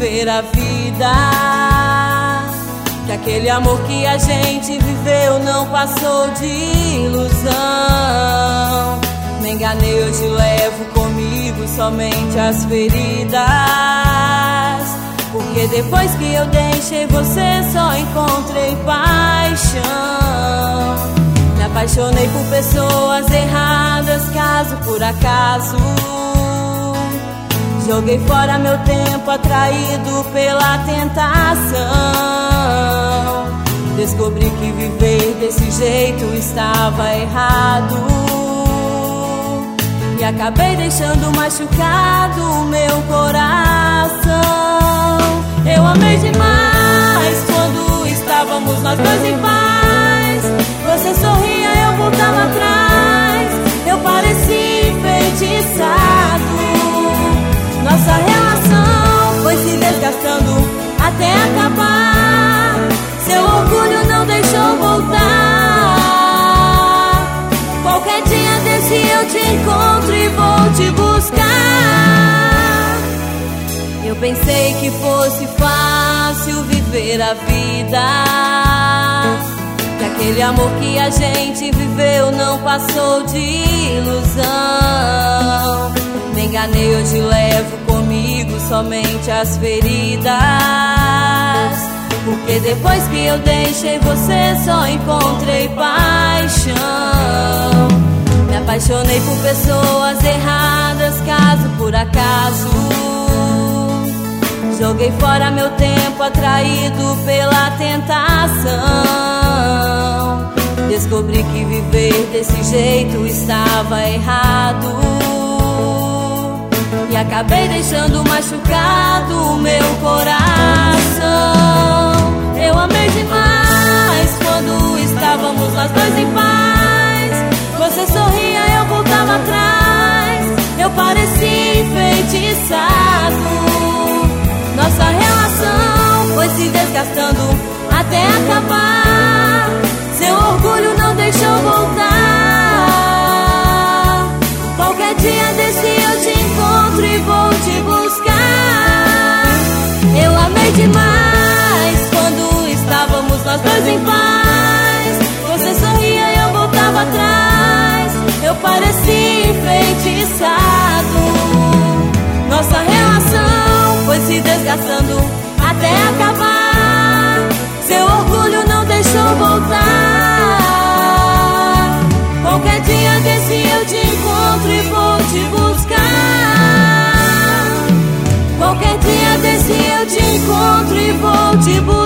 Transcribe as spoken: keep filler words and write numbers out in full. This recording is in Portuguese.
viver a vida, que aquele amor que a gente viveu não passou de ilusão. Me enganei, hoje levo comigo somente as feridas, porque depois que eu deixei você só encontrei paixão. Me apaixonei por pessoas erradas, caso por acaso. Joguei fora meu tempo atraído pela tentação. Descobri que viver desse jeito estava errado, e acabei deixando machucado o meu coração. Eu amei demais quando estávamos nós dois em paz. Você sorria, eu voltava atrás. Eu parecia enfeitiçado. Nossa relação foi se desgastando até acabar. Seu orgulho não deixou voltar. Qualquer dia desse eu te encontro e vou te buscar. Eu pensei que fosse fácil viver a vida, que aquele amor que a gente viveu não passou de ilusão. Me enganei, hoje levo comigo somente as feridas, porque depois que eu deixei você só encontrei paixão. Me apaixonei por pessoas erradas, caso por acaso. Joguei fora meu tempo atraído pela tentação. Descobri que viver desse jeito estava errado, e acabei deixando machucado o meu coração. Eu amei demais quando estávamos nós dois em paz. Você sorria, eu voltava atrás. Eu parecia enfeitiçado. Nossa relação foi se desgastando até acabar. Seu orgulho não deixou voltar. Qualquer dia desse eu te encontro e vou te buscar. Eu amei demais quando estávamos nós dois em paz. Você sorria e eu voltava atrás. Eu parecia enfeitiçado. Nossa relação foi se desgastando até acabar. Seu orgulho não deixou voltar. Qualquer dia desse eu te encontro e vou te buscar. Qualquer dia desse eu te encontro e vou te buscar.